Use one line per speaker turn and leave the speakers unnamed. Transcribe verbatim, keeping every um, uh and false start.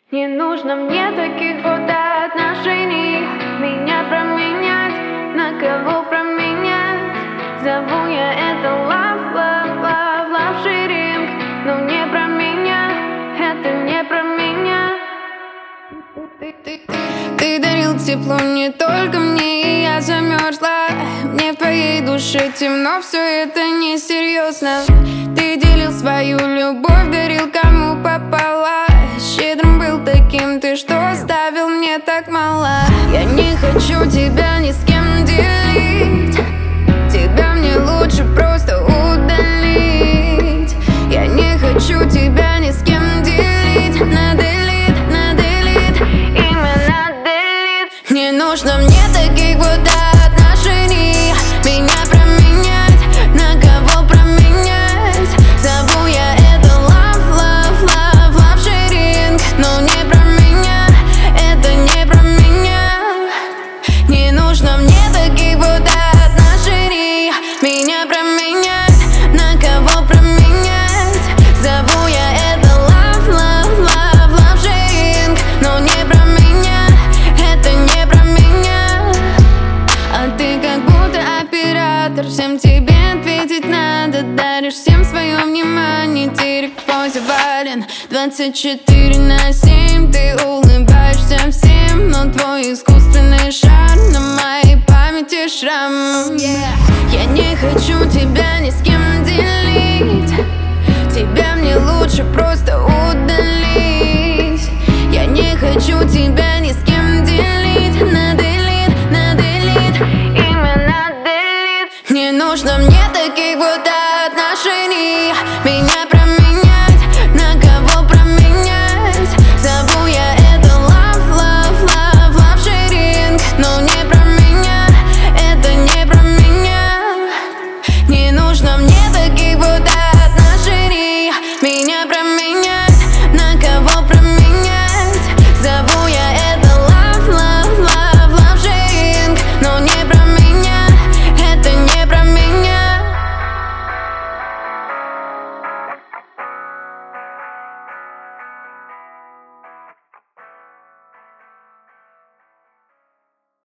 Не нужно мне таких вот отношений. Меня променять, на кого променять? Зову я это love, love, love, love sharing. Но не про меня, это не про меня. Ты, ты, ты,
ты дарил тепло не только мне, и я замерзла. Мне в твоей душе темно, все это несерьезно. Ты делил свою любовь, дарил кому попало. Щедрым был таким ты, что оставил мне так мало. Я не хочу тебя ни с кем делить. Тебя мне лучше просто удалить. Я не хочу тебя ни с кем делить. На делит, на делит, именно делит. Не нужно мне таких вот отношений. Меня променять, на кого променять? Зову я это love, love, love, love sharing. Но не про меня, это не про меня. Не нужно мне таких вот отношений. Меня променять, на кого променять? Зову я это love, love, love, love sharing. Но не про меня, это не про меня. А ты как будто оператор, всем тебе ответить надо. Даришь всем свое внимание, директ твой завален двадцать четыре на семь. Ты улыбаешься всем, но твой искусственный шар на моей памяти шрам. yeah. Я не хочу тебя ни с кем делить. Тебя мне лучше просто